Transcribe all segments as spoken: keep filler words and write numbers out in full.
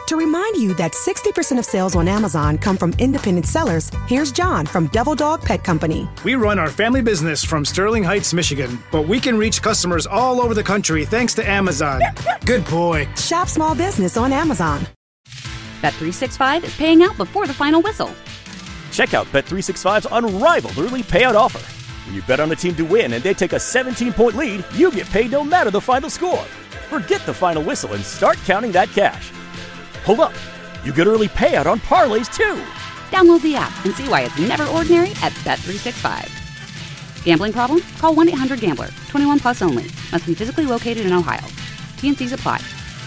To remind you that sixty percent of sales on Amazon come from independent sellers, here's John from Devil Dog Pet Company. We run our family business from Sterling Heights, Michigan, but we can reach customers all over the country thanks to Amazon. Good boy. Shop small business on Amazon. Bet three sixty-five is paying out before the final whistle. Check out Bet three sixty-five's unrivaled early payout offer. When you bet on a team to win and they take a seventeen-point lead, you get paid no matter the final score. Forget the final whistle and start counting that cash. Hold up. You get early payout on parlays, too. Download the app and see why it's never ordinary at Bet three sixty-five. Gambling problem? Call one eight hundred gambler. twenty-one plus only. Must be physically located in Ohio. T and Cs apply.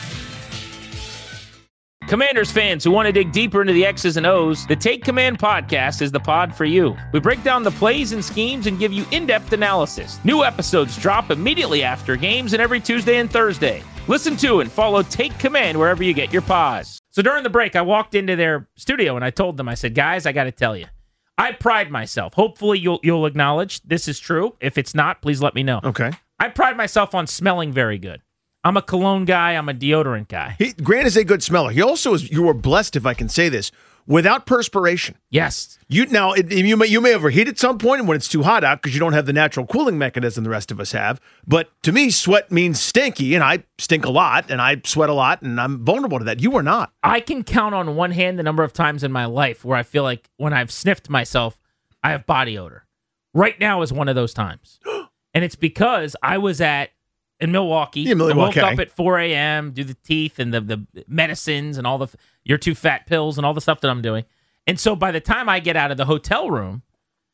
Commanders fans who want to dig deeper into the X's and O's, the Take Command podcast is the pod for you. We break down the plays and schemes and give you in-depth analysis. New episodes drop immediately after games and every Tuesday and Thursday. Listen to and follow Take Command wherever you get your pods. So during the break, I walked into their studio and I told them, I said, guys, I got to tell you, I pride myself. Hopefully you'll you'll acknowledge this is true. If it's not, please let me know. Okay. I pride myself on smelling very good. I'm a cologne guy. I'm a deodorant guy. He, Grant is a good smeller. He also is, you were blessed, if I can say this, without perspiration. Yes. You Now, it, you, may, you may overheat at some point when it's too hot out because you don't have the natural cooling mechanism the rest of us have. But to me, sweat means stinky, and I stink a lot, and I sweat a lot, and I'm vulnerable to that. You are not. I can count on one hand the number of times in my life where I feel like when I've sniffed myself, I have body odor. Right now is one of those times. And it's because I was at in Milwaukee. Yeah, Milwaukee. I woke up at four a.m., do the teeth and the, the medicines and all the your two fat pills and all the stuff that I'm doing. And so by the time I get out of the hotel room,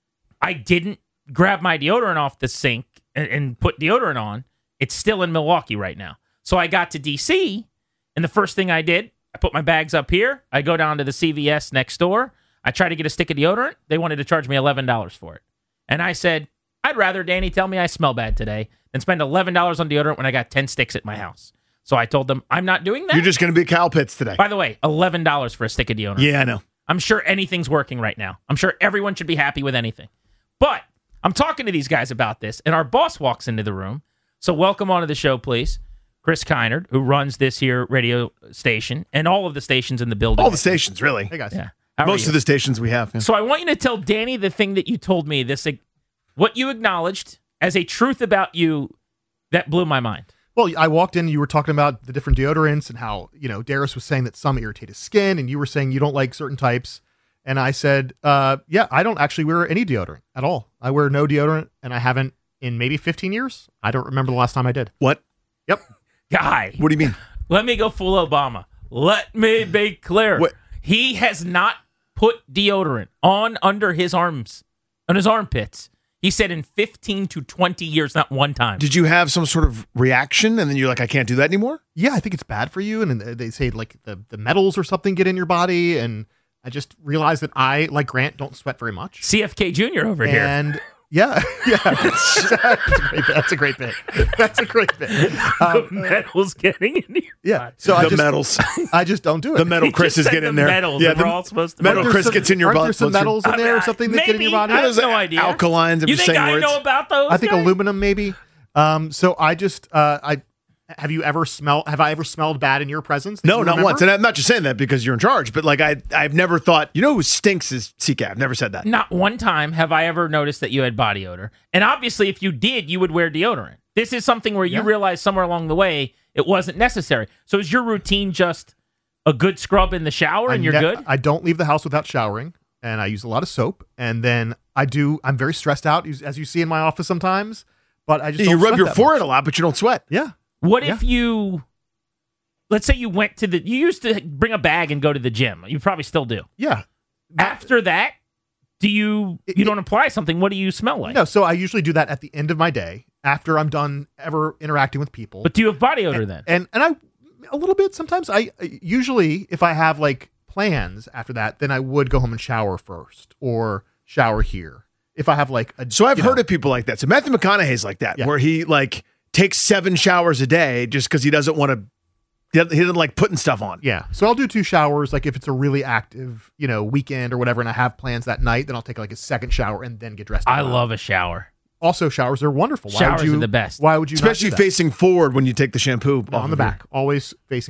I didn't grab my deodorant off the sink and, and put deodorant on. It's still in Milwaukee right now. So I got to D C, and the first thing I did, I put my bags up here. I go down to the C V S next door. I tried to get a stick of deodorant. They wanted to charge me eleven dollars for it. And I said, I'd rather Danny tell me I smell bad today than spend eleven dollars on deodorant when I got ten sticks at my house. So I told them, I'm not doing that. You're just going to be Kyle Pitts today. By the way, eleven dollars for a stick of deodorant. Yeah, I know. I'm sure anything's working right now. I'm sure everyone should be happy with anything. But I'm talking to these guys about this, and our boss walks into the room. So welcome onto the show, please. Chris Kynard, who runs this here radio station and all of the stations in the building. All the stations, really. Hey, guys. Yeah. Most of the stations we have. Yeah. So I want you to tell Danny the thing that you told me, this, what you acknowledged as a truth about you that blew my mind. Well, I walked in, you were talking about the different deodorants and how, you know, Darius was saying that some irritate his skin, and you were saying you don't like certain types. And I said, uh, yeah, I don't actually wear any deodorant at all. I wear no deodorant, and I haven't in maybe fifteen years. I don't remember the last time I did. What? Yep. Guy. What do you mean? Let me go full Obama. Let me be clear. What? He has not put deodorant on under his arms, on his armpits. He said in fifteen to twenty years, not one time. Did you have some sort of reaction, and then you're like, I can't do that anymore? Yeah, I think it's bad for you. And they say like the, the metals or something get in your body. And I just realized that I, like Grant, don't sweat very much. C F K Junior over here. And yeah, yeah, that's a great bit. That's a great bit. That's a great bit. Um, the metals getting in your Yeah, body. so the I just, metals. I just don't do it. The metal He Chris just is said getting in the there. metals, yeah, and we're the all supposed to metal know. Chris some- gets in your aren't butt. there some metals in there or something that get in your body? I have no idea. Alkalines. I'm You just think saying I words. know about those? I think guys? aluminum maybe. Um, so I just uh, I have you ever smelled? Have I ever smelled bad in your presence? that No, you not remember? once. And I'm not just saying that because you're in charge, but like I, I've never thought, you know who stinks is C K. I've never said that. Not one time have I ever noticed that you had body odor. And obviously, if you did, you would wear deodorant. This is something where you Yeah. realize somewhere along the way it wasn't necessary. So is your routine just a good scrub in the shower and I you're ne- good? I don't leave the house without showering, and I use a lot of soap. And then I do. I'm very stressed out, as as you see in my office sometimes. But I just You don't rub sweat your that forehead much. a lot, but you don't sweat. Yeah. What Yeah. if you, let's say you went to the, you used to bring a bag and go to the gym. You probably still do. Yeah. After that, do you, It- you don't apply something. What do you smell like? No, so I usually do that at the end of my day after I'm done ever interacting with people. But do you have body odor and, then? And and I a little bit sometimes. I usually if I have like plans after that, then I would go home and shower first or shower here. If I have like a So I've you heard know, of people like that. So Matthew McConaughey's like that, Yeah. where he like takes seven showers a day just because he doesn't want to. He doesn't he doesn't like putting stuff on. Yeah. So I'll do two showers, like if it's a really active, you know, weekend or whatever, and I have plans that night, then I'll take like a second shower and then get dressed. I up. love a shower. Also, showers are wonderful. Why Showers would you, are the best. Why would you, not Especially do that? facing forward when you take the shampoo No, off on the of your- back, always facing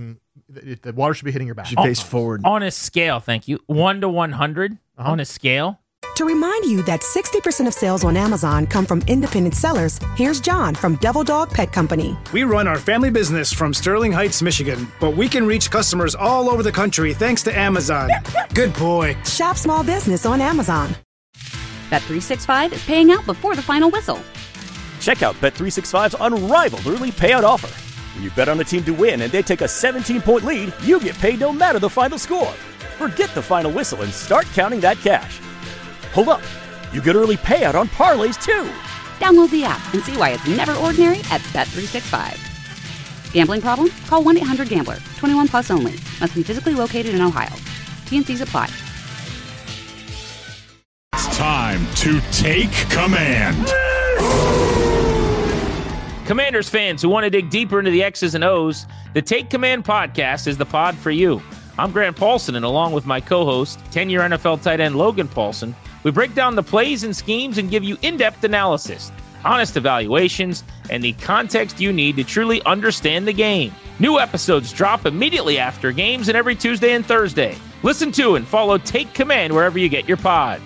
The, the water should be hitting your back. You should face forward. On a scale, thank you. One to one hundred Uh-huh. on a scale. To remind you that sixty percent of sales on Amazon come from independent sellers, here's John from Devil Dog Pet Company. We run our family business from Sterling Heights, Michigan, but we can reach customers all over the country thanks to Amazon. Good boy. Shop small business on Amazon. Bet three sixty-five is paying out before the final whistle. Check out Bet three sixty-five's unrivaled early payout offer. When you bet on a team to win and they take a seventeen-point lead, you get paid no matter the final score. Forget the final whistle and start counting that cash. Hold up. You get early payout on parlays, too. Download the app and see why it's never ordinary at Bet three sixty-five. Gambling problem? Call one eight hundred gambler. twenty-one plus only. Must be physically located in Ohio. T N Cs apply. It's time to take command. Commanders fans who want to dig deeper into the X's and O's, the Take Command podcast is the pod for you. I'm Grant Paulson, and along with my co-host, ten-year N F L tight end Logan Paulson, we break down the plays and schemes and give you in-depth analysis, honest evaluations, and the context you need to truly understand the game. New episodes drop immediately after games and every Tuesday and Thursday. Listen to and follow Take Command wherever you get your pod.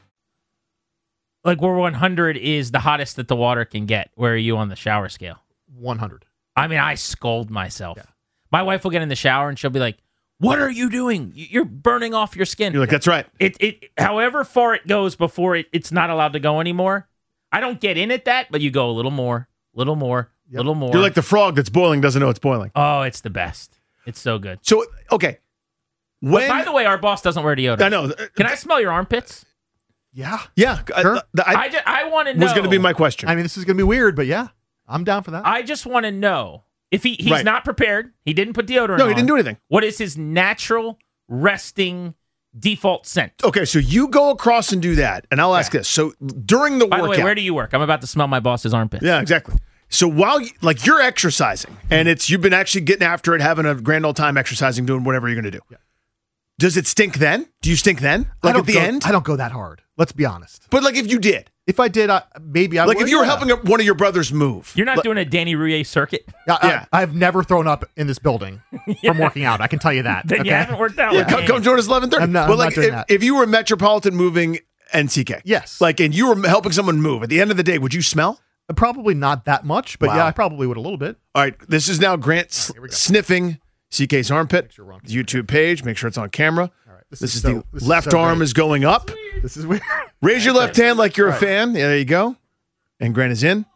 Like where one hundred is the hottest that the water can get. Where are you on the shower scale? one hundred. I mean, I scold myself. Yeah. My wife will get in the shower and she'll be like, "What are you doing? You're burning off your skin." You're like, that's right. It, it, however far it goes before it, it's not allowed to go anymore. I don't get in at that, but you go a little more, little more, Yep. little more. You're like the frog that's boiling doesn't know it's boiling. Oh, it's the best. It's so good. So, okay. When, But by the way, our boss doesn't wear deodorant. I know. Can I smell your armpits? Yeah. Yeah. Sure. I, I, I, ju- I want to know. was going to be my question. I mean, this is going to be weird, but yeah, I'm down for that. I just want to know if he, he's Right. not prepared. He didn't put deodorant no, on. he didn't do anything. What is his natural resting default scent? Okay, so you go across and do that, and I'll ask Okay. this. So during the By the workout, way, where do you work? I'm about to smell my boss's armpits. yeah, exactly. So while you, like you're exercising, and it's you've been actually getting after it, having a grand old time exercising, doing whatever you're going to do. Yeah. Does it stink then? Do you stink then? I Like don't at the go, end? I don't go that hard. Let's be honest. But like if you did, If I did, I, maybe I like would. if you were yeah. helping a- one of your brothers move, You're not like- doing a Danny Rouillet circuit? Yeah, I- Yeah. I've never thrown up in this building from working out. I can tell you that. Then okay? you haven't worked out. Yeah, with come, me. come join us eleven thirty. I'm not- but I'm not like doing if, that. if you were Metropolitan moving N C K, Yes. like and you were helping someone move, at the end of the day, would you smell? Probably not that much, but Wow. yeah, I probably would a little bit. All right, this is now Grant s- here we go. sniffing C K's armpit. sure we're on YouTube page. Make sure it's on camera. All right. This, is, so- the this is left so arm great. is going up. This is weird. Raise your left hand like you're a Right. fan. Yeah, there you go. And Grant is in.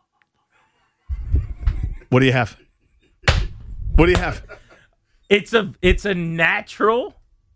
What do you have? What do you have? It's a it's a natural,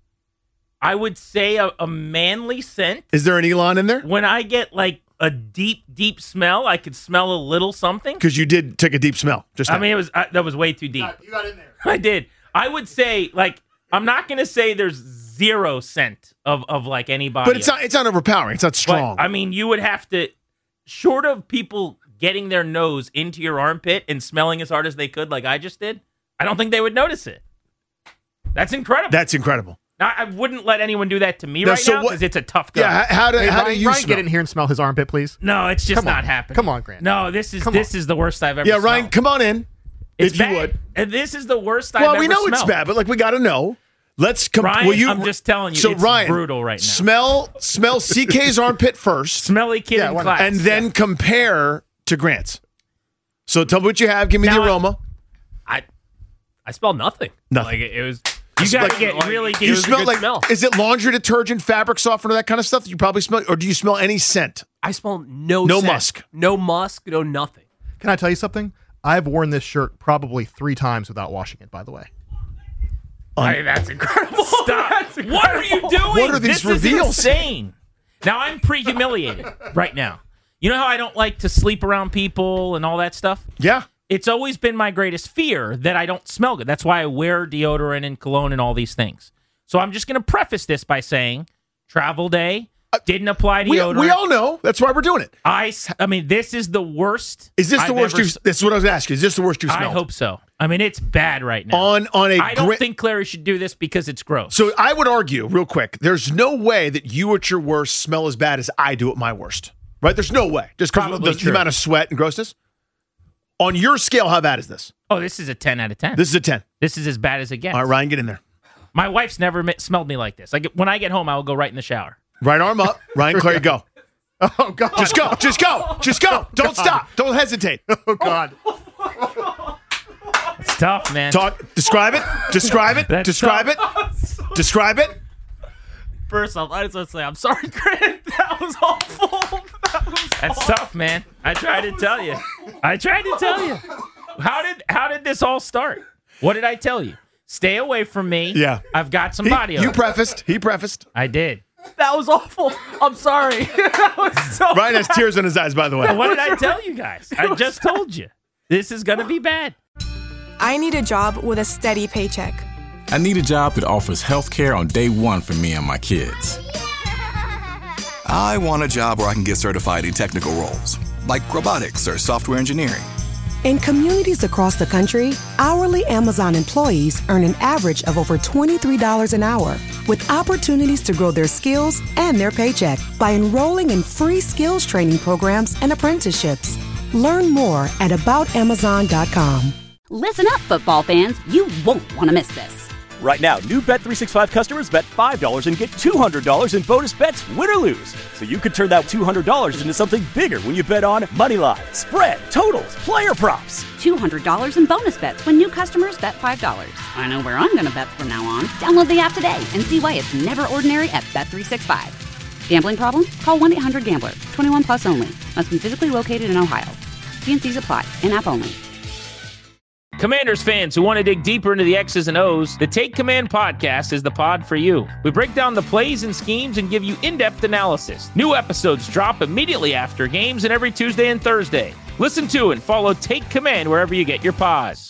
I would say a, a manly scent. Is there an Elon in there? When I get like a deep, deep smell, I could smell a little something. Because you did take a deep smell. Just I now. mean, it was uh, that was way too deep. You got in there. I did. I would say like I'm not gonna say there's zero scent of of like anybody. but it's not. It's not overpowering. It's not But, strong. I mean, you would have to, short of people getting their nose into your armpit and smelling as hard as they could, like I just did, I don't think they would notice it. That's incredible. That's incredible. Now, I wouldn't let anyone do that to me Now, right so now what- because it's a tough go. Yeah. How, how do Hey, how Ryan, do you Ryan smell? get in here and smell his armpit, please? No, it's just Come not on. happening. Come on, Grant. No, this is Come this on. is the worst I've ever. Yeah, Ryan, smelled. come on in. It's if you bad. would. And this is the worst I've Well, ever we know it's smelled. bad, but like we got to know. Let's come. Ryan, will you, I'm just telling you, So it's Ryan, brutal right now. Smell, smell C K's armpit first, Smelly kid Yeah, in why not? class. and then compare to Grant's. So tell me what you have. Give me Now, the aroma. I I smell nothing. Nothing. Like it, it was. you got to like- get really it deep. You was a smell good like smell. is it laundry detergent, fabric softener, that kind of stuff that you probably smell, or do you smell any scent? I smell no No scent. musk. no musk, no nothing. Can I tell you something? I've worn this shirt probably three times without washing it, by the way. Hey, that's incredible. Stop. What are you doing? What are these this reveals? Is insane. Now I'm pre-humiliated right now. You know how I don't like to sleep around people and all that stuff? Yeah. It's always been my greatest fear that I don't smell good. That's why I wear deodorant and cologne and all these things. So I'm just going to preface this by saying travel day, didn't apply We, deodorant. we all know that's why we're doing it. I, s- I mean, this is the worst. Is this the I've worst? ever You, s- this is what I was asking. Is this the worst you I smelled? hope so. I mean, it's bad right now. on on a. I don't gri- think Clary should do this because it's gross. So I would argue, real quick, there's no way that you at your worst smell as bad as I do at my worst. Right? There's no way. Just because of Probably the, the true. amount of sweat and grossness. On your scale, how bad is this? Oh, this is a ten out of ten. This is a ten. This is as bad as it gets. All right, Ryan, get in there. My wife's never met, smelled me like this. Like when I get home, I will go right in the shower. Right arm up. Ryan, Clary, go. Oh, God. Just go. Just go. Just go. Don't God. stop. Don't hesitate. Oh, God. It's tough, man. Talk. Describe it. Describe it. That's Describe tough. it. Describe it. First off, I just want to say I'm sorry, Grant. That was awful. That was That's awful. tough, man. I tried to tell you. I tried to tell you. How did how did this all start? What did I tell you? Stay away from me. Yeah. I've got some He- body you odor. prefaced. He prefaced. I did. That was awful. I'm sorry. That was so Ryan has tears in his eyes, by the way. What did I tell you guys? I just told you. This is going to be bad. I need a job with a steady paycheck. I need a job that offers health care on day one for me and my kids. I want a job where I can get certified in technical roles, like robotics or software engineering. In communities across the country, hourly Amazon employees earn an average of over twenty-three dollars an hour, with opportunities to grow their skills and their paycheck by enrolling in free skills training programs and apprenticeships. Learn more at about amazon dot com. Listen up, football fans. You won't want to miss this. Right now, new Bet three sixty-five customers bet five dollars and get two hundred dollars in bonus bets, win or lose. So you could turn that two hundred dollars into something bigger when you bet on money line, spread, totals, player props. two hundred dollars in bonus bets when new customers bet five dollars. I know where I'm going to bet from now on. Download the app today and see why it's never ordinary at Bet three sixty-five. Gambling problem? Call one eight hundred gambler. twenty-one plus only. Must be physically located in Ohio. T N Cs apply. In-app only. Commanders fans who want to dig deeper into the X's and O's, the Take Command podcast is the pod for you. We break down the plays and schemes and give you in-depth analysis. New episodes drop immediately after games and every Tuesday and Thursday. Listen to and follow Take Command wherever you get your pods.